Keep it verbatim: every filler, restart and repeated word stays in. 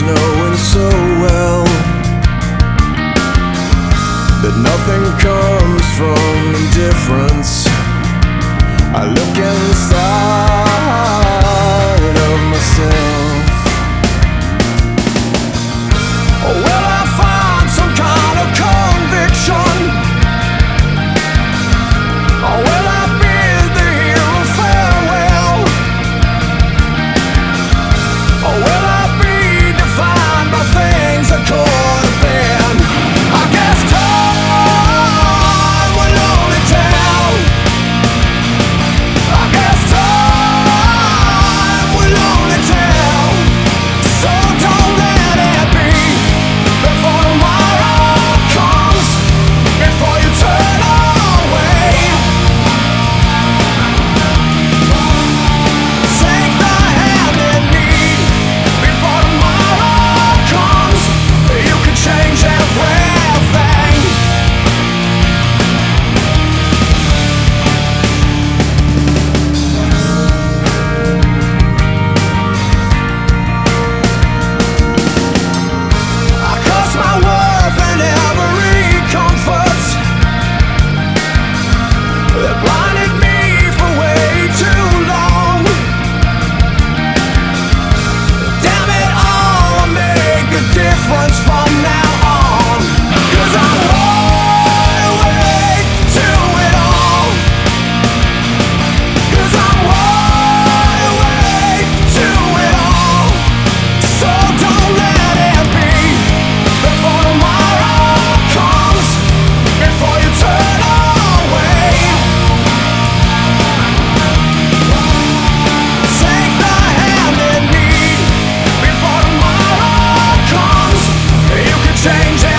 knowing so well that nothing comes from indifference. I look inside of myself. Will I find some kind of conviction? Or will I bid the hero farewell? Or will I be defined by things that could have been? I guess time will only tell. I guess time will only tell. So don't let it be before tomorrow comes, before you turn away. Take the hand in need before tomorrow comes. You can change everything. I cost my worth in every comfort that blinded me for way too long. Damn it all, I'll make a difference from now on. 'Cause I'm wide awake to it all. 'Cause I'm wide awake to it all. So don't let it be before tomorrow comes, before you turn away. Take the hand in need before tomorrow comes. You can change